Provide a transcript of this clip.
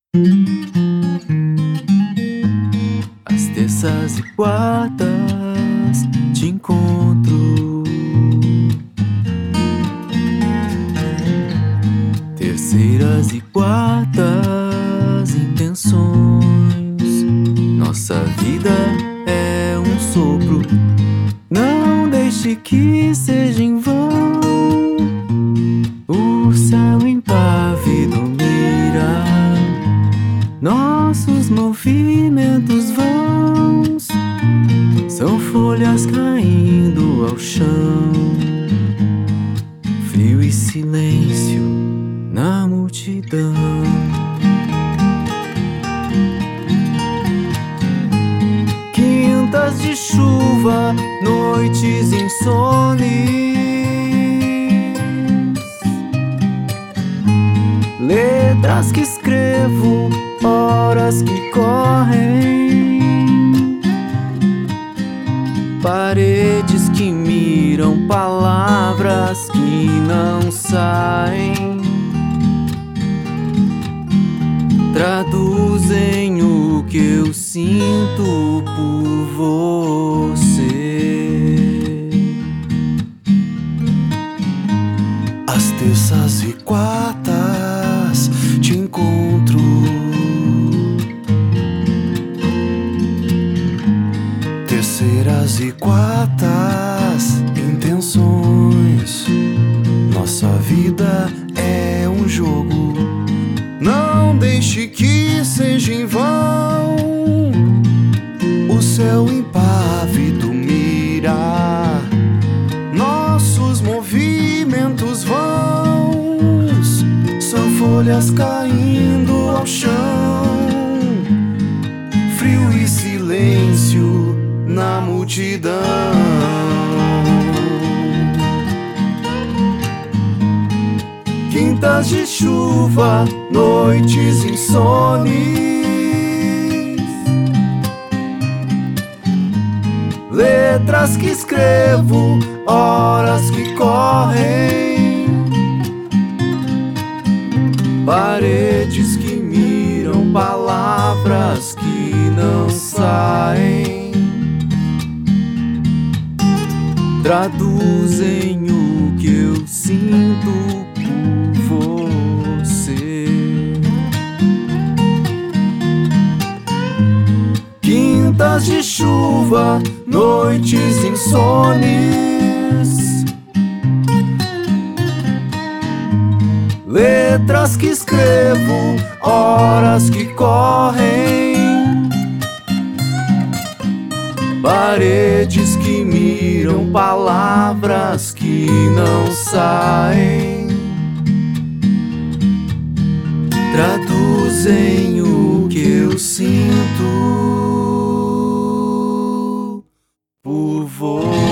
Às terças e quartas te encontro. Terceiras e quartas intenções. Nossa vida é um sopro. Não deixe que seja em vão. O céu impávido mira nossos movimentos vãos. São folhas caindo ao chão. Frio e silêncio na multidão. Quintas de chuva, noites insones. Letras que escrevo, horas que correm. Paredes que miram, palavras que não saem. Traduzem o que eu sinto por você. Às terças e quartas te encontro. Terceiras e quartas intenções. Nossa vida é um jogo. Não deixe que seja em vão. O céu impávido mira nossos movimentos vãos. São folhas caindo ao chão. Frio e silêncio na multidão. Quintas de chuva, noites insones. Letras que escrevo, horas que correm. Paredes que miram, palavras que não saem. Traduzem o que eu sinto por você. Quintas de chuva, noites insones. Letras que escrevo, horas que correm. Paredes que miram, palavras que não saem. Traduzem o que eu sinto por você.